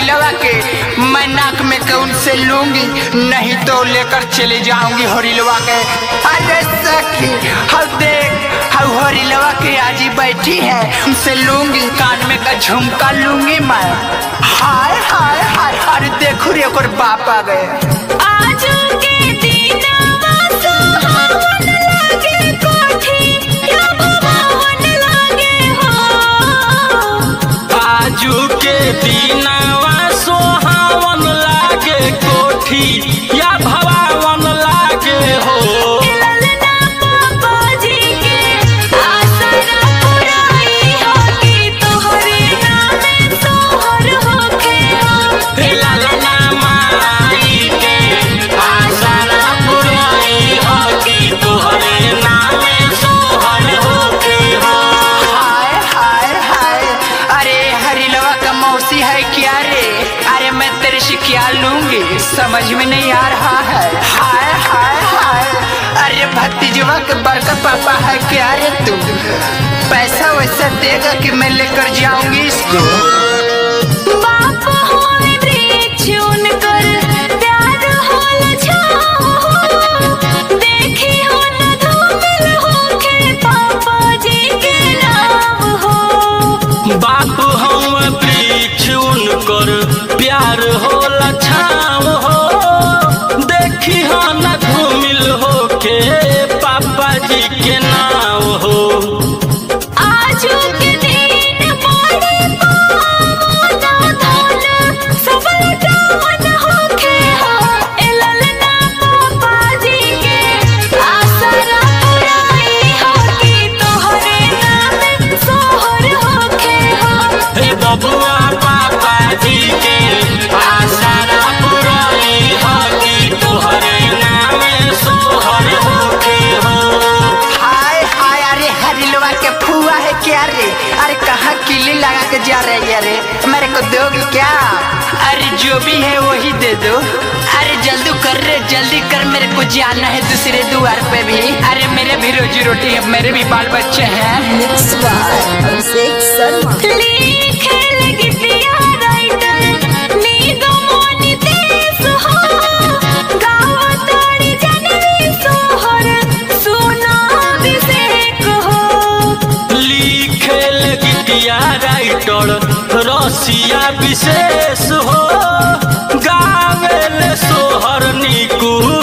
हरिलवा के मैं नाक में कौन से लूंगी, नहीं तो लेकर चले जाऊंगी हरिलवा के। अरे सखी हम देख हम हरिलवा के आजी बैठी है, उनसे लूंगी, कान में का झुमका लूंगी मैं। हाय हाय हाय, अरे देखो रे ओकर बाप आ गए। आज के दिनवा सुहावन लागे कोठी या भवन लागे हो। आजू के दिनवा सोहावन लागे कोठी या भवन लागे हो। ललना पापा जी के आसरा पुराई होगी, तोहरे नाम सोहर होखे हो। ललना माई के आसरा पुराई होगी, तोहरे नाम सोहर होखे हो। हाय हाय हाय, अरे हरिलवा का मौसी है क्या रे? अरे मैं तेरे से क्या लूंगी, समझ में नहीं आ रहा है। हाय हाय हाय, अरे भतीजवा के बड़का पापा है क्या रे तू? पैसा वैसा देगा कि मैं लेकर जाऊंगी इसको। बाप होए वृक्ष उनकर प्यार होल छाओ, देखी हो न धूमिल होके पापा जी के नाम हो। बाप हम वृक्ष उनकर प्यार होला छाव हो, देखी हो न धूमिल हो के पापा जी के नाम हो। आजू के दिन बड़े पावन धन सफल कामन होखे हो। ए ललना पापा जी के आसरा पुराई होगी, तोहरे नाम सोहर होखे हो। हे बबुआ पापा जी के आसरा पुराई होगी, तोहरे नाम सोहर होखे हो। हाय हाय, अरे हरिलवा के फुआ है क्या रे? अरे कहाँ किल्ली लगा के जा रही है रे? मेरे को दोगी क्या? अरे जो भी है वही दे दो। अरे जल्दी कर रे, जल्दी कर, मेरे को जाना है दूसरे द्वार पे भी। अरे मेरे भी रोजी रोटी है, मेरे भी बाल बच्चे हैं। लिखे लगितिया राइटर निगमोनि देश हो, गावताड़ी जननी सोहर सुना अभिषेक हो। लिखे लगितिया राइटर रसिया विशेष हो, गावेल सोहर निकू